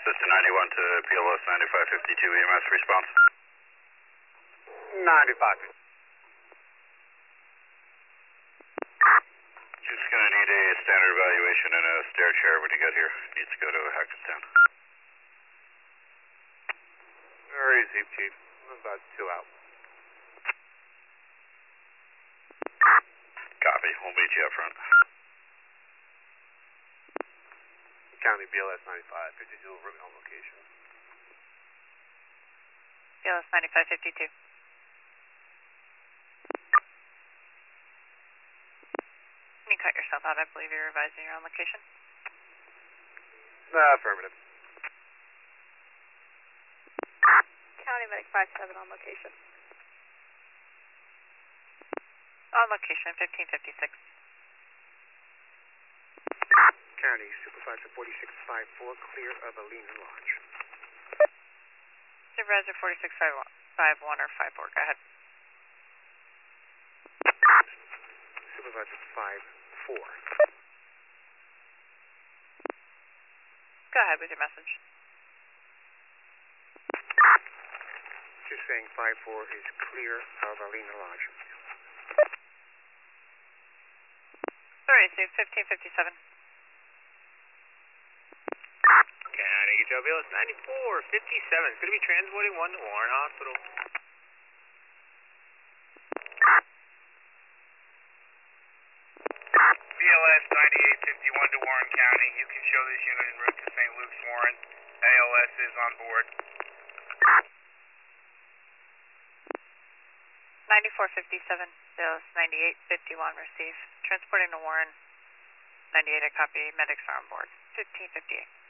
System 91 to PLS 9552 EMS response. 95. Just going to need a standard evaluation and a stair chair when you get here. Needs to go to Hackettstown. Where is he, Chief? I'm about 2 out. Copy. We'll meet you up front. County BLS 9552, route on location. BLS 9552. Can you cut yourself out? I believe you're revising your own location. Affirmative. County Medic 57 on location. On location, 1556. County Supervisor 4654, clear of Alina Lodge. Supervisor 4651 or 54, go ahead. Supervisor 54. Go ahead with your message. Just saying 54 is clear of Alina Lodge. Sorry, Steve, 1557. County BLS 9457 is going to be transporting 1 to Warren Hospital. BLS 9851 to Warren County. You can show this unit en route to St. Luke's, Warren. ALS is on board. 9457, BLS 9851, receive. Transporting to Warren. 98, I copy. Medics are on board. 1558.